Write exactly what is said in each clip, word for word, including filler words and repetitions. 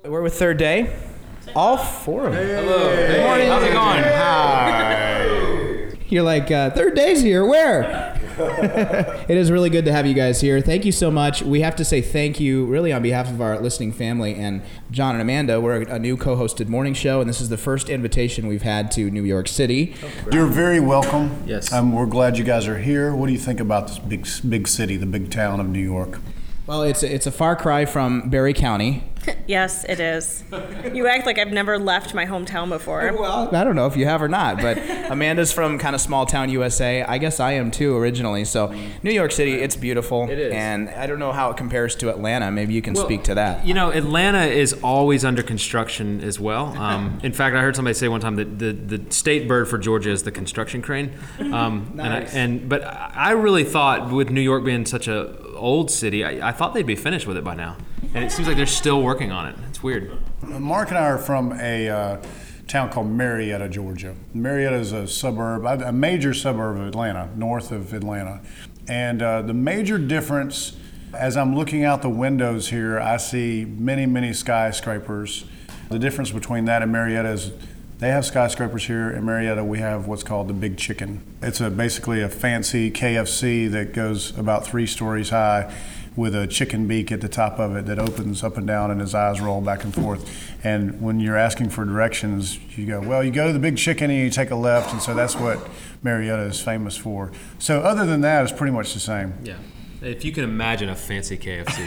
We're with Third Day. All four of them. Hey. Hello. Hey. Good morning. How's it going? Hi. You're like, uh, Third Day's here. Where? It is really good to have you guys here. Thank you so much. We have to say thank you really on behalf of our listening family and John and Amanda. We're a new co-hosted morning show, and this is the first invitation we've had to New York City. You're very welcome. Yes. Um, we're glad you guys are here. What do you think about this big big city, the big town of New York? Well, it's a, it's a far cry from Barry County. Yes, it is. You act like I've never left my hometown before. Well, I don't know if you have or not, but Amanda's from kind of small town U S A. I guess I am too originally. So New York City, it's beautiful. It is. And I don't know how it compares to Atlanta. Maybe you can Well, speak to that. You know, Atlanta is always under construction as well. Um, in fact, I heard somebody say one time that the, the state bird for Georgia is the construction crane. Um, Nice. And, I, and but I really thought with New York being such a old city, I, I thought they'd be finished with it by now. And it seems like they're still working on it. It's weird. Mark and I are from a uh, town called Marietta, Georgia. Marietta is a suburb, a major suburb of Atlanta, north of Atlanta. And uh, the major difference, as I'm looking out the windows here, I see many, many skyscrapers. The difference between that and Marietta is they have skyscrapers here. In Marietta, we have what's called the Big Chicken. It's a, basically a fancy K F C that goes about three stories high with a chicken beak at the top of it that opens up and down and his eyes roll back and forth. And when you're asking for directions, you go, well, you go to the Big Chicken and you take a left, and so that's what Marietta is famous for. So other than that, it's pretty much the same. Yeah. If you can imagine a fancy K F C.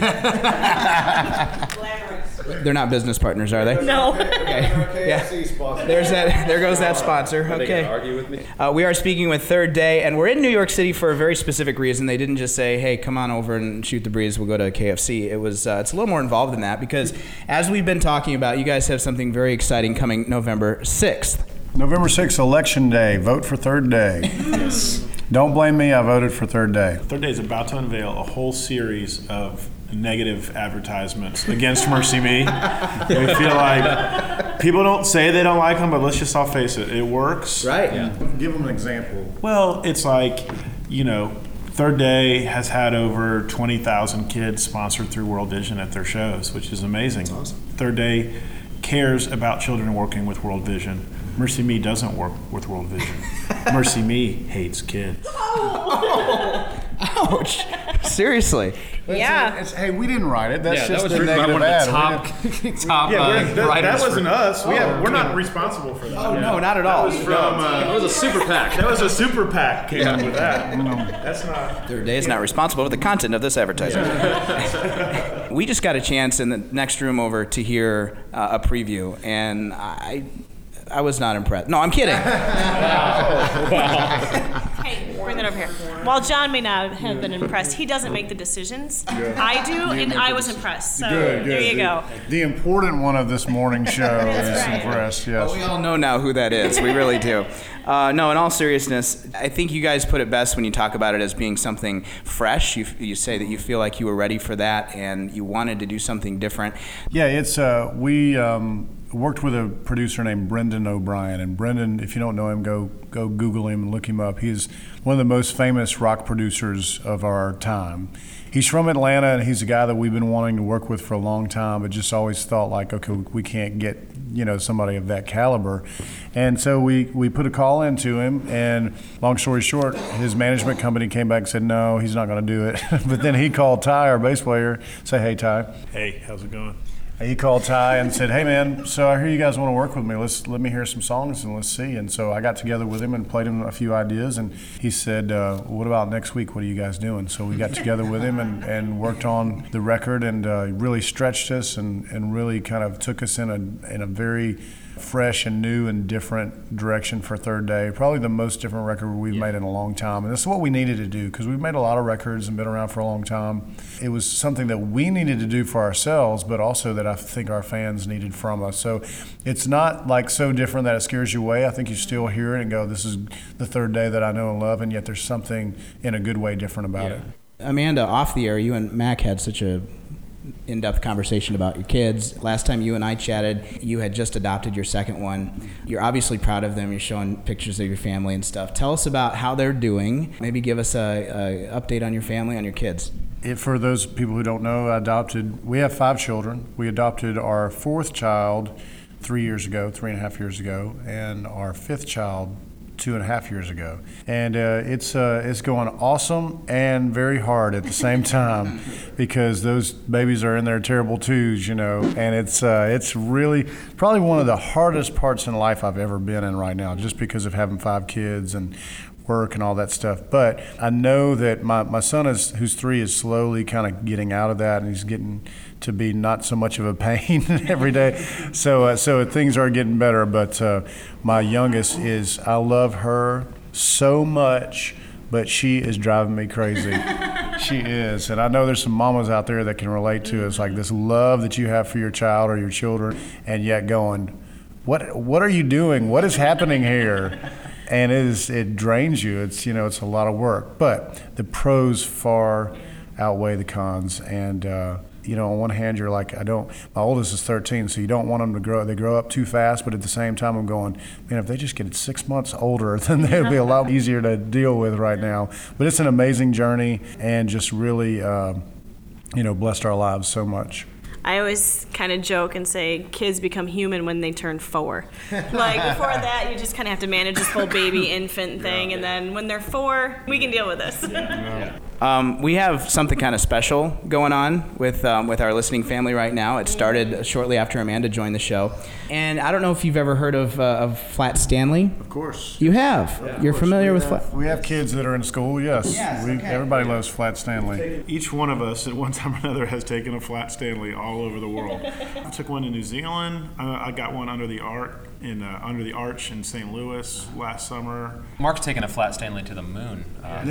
They're not business partners, are they? No. Okay. Yeah. There's that. There goes that sponsor. Are they Okay. gonna argue with me? Uh, we are speaking with Third Day, and we're in New York City for a very specific reason. They didn't just say, "Hey, come on over and shoot the breeze. We'll go to K F C." It was. Uh, it's a little more involved than that because, as we've been talking about, you guys have something very exciting coming November sixth. November sixth, Election Day. Vote for Third Day. Yes. Don't blame me, I voted for Third Day. Third Day is about to unveil a whole series of negative advertisements against Mercy Me. We feel like people don't say they don't like them, but let's just all face it, it works. Right. Yeah. Give them an example. Well, it's like, you know, Third Day has had over twenty thousand kids sponsored through World Vision at their shows, which is amazing. Awesome. Third Day cares about children working with World Vision. Mercy Me doesn't work with World Vision. Mercy Me hates kids. Ouch. Seriously. Yeah. It's, hey, we didn't write it. That's Yeah, just that was the written by negative one of ad. the We top, top Yeah, uh, we're- that, writers. that wasn't for, us. We have, Oh, we're not okay. responsible for that. Oh no, not at all. That was from. Uh, that was a super PAC. that was a super PAC came up with that. That's not. Third Day is not responsible for the content of this advertisement. We just got a chance in the next room over to hear uh, a preview, and I, I was not impressed. No, I'm kidding. Hey, bring that over here. While John may not have been impressed, he doesn't make the decisions. I do, and I was impressed. So Good, good. there you the, go. The important one of this morning show is right. impressed, yes. We all know now who that is. We really do. Uh, no, in all seriousness, I think you guys put it best when you talk about it as being something fresh. You, you say that you feel like you were ready for that and you wanted to do something different. Yeah, it's uh, we um, worked with a producer named Brendan O'Brien, and Brendan, if you don't know him, go go Google him and look him up. He's one of the most famous rock producers of our time. He's from Atlanta, and he's a guy that we've been wanting to work with for a long time, but just always thought like, okay, we can't get you know somebody of that caliber. And so we we put a call into him, and long story short, his management company came back and said no, he's not going to do it. But then he called Ty, our bass player, say, hey Ty. Hey, how's it going? He called Ty and said, hey man, so I hear you guys want to work with me. Let's let me hear some songs and let's see. And so I got together with him and played him a few ideas, and he said, uh, what about next week? What are you guys doing? So we got together with him and, and worked on the record, and uh, really stretched us and, and really kind of took us in a in a very fresh and new and different direction for Third Day. Probably the most different record we've yeah. made in a long time. And this is what we needed to do, because we've made a lot of records and been around for a long time. It was something that we needed to do for ourselves, but also that I think our fans needed from us. So it's not like so different that it scares you away. I think you still hear it and go, this is the Third Day that I know and love, and yet there's something in a good way different about yeah. it. Amanda, off the air, you and Mac had such a in-depth conversation about your kids. Last time you and I chatted, you had just adopted your second one. You're obviously proud of them. You're showing pictures of your family and stuff. Tell us about how they're doing. Maybe give us a, a update on your family, on your kids. It, for those people who don't know, I adopted, we have five children. We adopted our fourth child three years ago, three and a half years ago, and our fifth child two and a half years ago. And uh, it's uh, it's going awesome and very hard at the same time because those babies are in their terrible twos, you know, and it's uh, it's really probably one of the hardest parts in life I've ever been in right now, just because of having five kids and work and all that stuff. But I know that my, my son, is who's three, is slowly kind of getting out of that, and he's getting to be not so much of a pain every day. So uh, so things are getting better. But uh, my youngest is, I love her so much, but she is driving me crazy. She is. And I know there's some mamas out there that can relate to it. It's like this love that you have for your child or your children, and yet going, what what are you doing? What is happening here? And it is, it drains you. It's, you know, it's a lot of work. But the pros far outweigh the cons. And, uh, you know, on one hand, you're like, I don't, my oldest is thirteen, so you don't want them to grow, they grow up too fast. But at the same time, I'm going, man, if they just get six months older, then they'd be a lot easier to deal with right now. But it's an amazing journey and just really, uh, you know, blessed our lives so much. I always kind of joke and say kids become human when they turn four. Like before that, you just kind of have to manage this whole baby infant thing, and then when they're four, we can deal with this. Um, we have something kind of special going on with um, with our listening family right now. It started shortly after Amanda joined the show, and I don't know if you've ever heard of, uh, of Flat Stanley. Of course. You have. Yeah, You're familiar we with have, Flat. We have kids that are in school. Yes. Yes, we, okay. Everybody loves Flat Stanley. Each one of us at one time or another has taken a Flat Stanley all over the world. I took one in New Zealand. Uh, I got one under the arch in uh, under the arch in Saint Louis last summer. Mark's taking a Flat Stanley to the moon. Uh,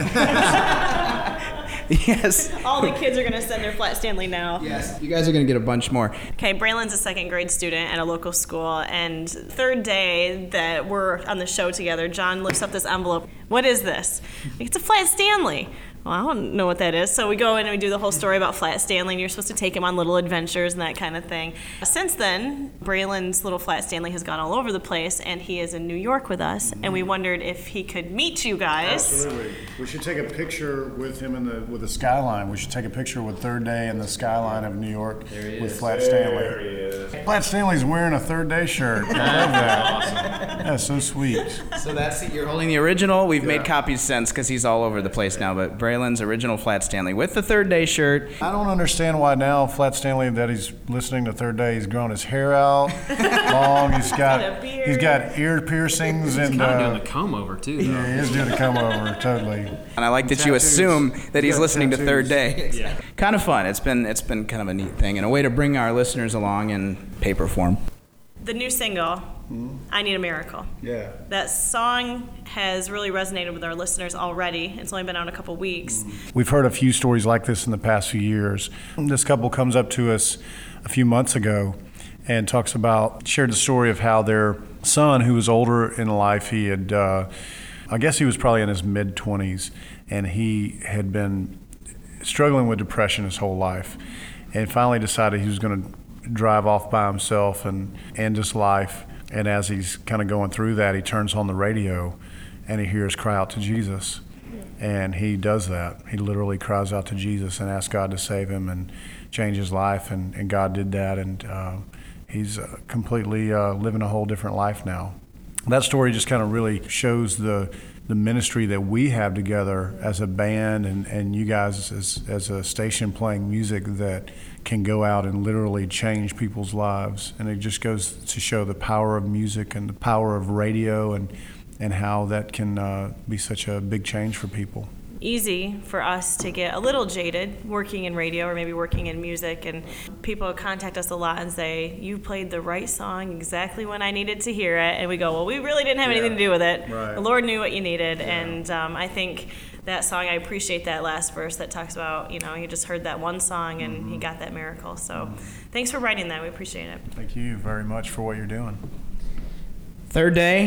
Yes. All the kids are going to send their Flat Stanley now. Yes. You guys are going to get a bunch more. Okay, Braylon's a second grade student at a local school, and third day that we're on the show together, John lifts up this envelope. What is this? It's a Flat Stanley. Well, I don't know what that is. So we go in and we do the whole story about Flat Stanley, and you're supposed to take him on little adventures and that kind of thing. Since then, Braylon's little Flat Stanley has gone all over the place, and he is in New York with us, and we wondered if he could meet you guys. Absolutely. We should take a picture with him in the with the skyline. We should take a picture with Third Day in the skyline of New York with Flat Stanley. There he is. Flat Stanley's wearing a Third Day shirt. I love that. Awesome. That's so sweet. So that's it. You're holding the original. We've yeah. made copies since because he's all over the place now. But Braylon's original Flat Stanley with the Third Day shirt. I don't understand why now Flat Stanley, that he's listening to Third Day, he's grown his hair out long. He's got he's got ear piercings and he's kind of uh, doing the comb over too. Though. Yeah, he is doing a comb over totally. And I like that Tattoos. you assume that he's Yeah, listening tattoos. to Third Day. Yeah. Kind of fun. It's been it's been kind of a neat thing and a way to bring our listeners along in paper form. The new single, mm-hmm. I Need a Miracle. Yeah. That song has really resonated with our listeners already. It's only been out a couple weeks. We've heard a few stories like this in the past few years. This couple comes up to us a few months ago and talks about, shared the story of how their son, who was older in life, he had, uh, I guess he was probably in his mid-twenties, and he had been struggling with depression his whole life, and finally decided he was going to drive off by himself and end his life. And as he's kind of going through that, he turns on the radio and he hears "Cry Out to Jesus." And he does that. He literally cries out to Jesus and asks God to save him and change his life. And, and God did that. And uh, he's uh, completely uh, living a whole different life now. That story just kind of really shows the the ministry that we have together as a band and, and you guys as, as a station playing music that can go out and literally change people's lives. And it just goes to show the power of music and the power of radio and, and how that can uh, be such a big change for people. Easy for us to get a little jaded working in radio or maybe working in music, and people contact us a lot and say, you played the right song exactly when I needed to hear it, and we go, well, we really didn't have anything to do with it. Right. The Lord knew what you needed. Yeah. And um, I think that song, I appreciate that last verse that talks about, you know, you just heard that one song and mm-hmm. he got that miracle. So mm-hmm. thanks for writing that. We appreciate it. Thank you very much for what you're doing. Third Day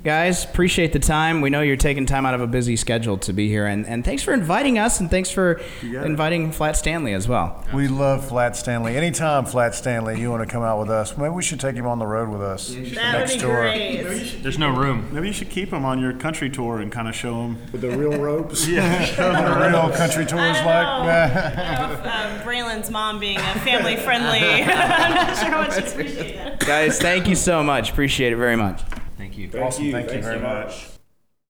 Guys, appreciate the time. We know you're taking time out of a busy schedule to be here, and, and thanks for inviting us, and thanks for inviting Flat Stanley as well. We love Flat Stanley. Anytime, Flat Stanley, you want to come out with us, maybe we should take him on the road with us. That would next be tour. great. There's no room. Maybe you should keep them on your country tour and kind of show them. With the real ropes. Yeah. What a real country tour is I like. know. uh, Braylon's mom being a family friendly. I'm not sure how much you appreciate that. Guys, thank you so much. Appreciate it very much. Thank you. Awesome. Thank you very much.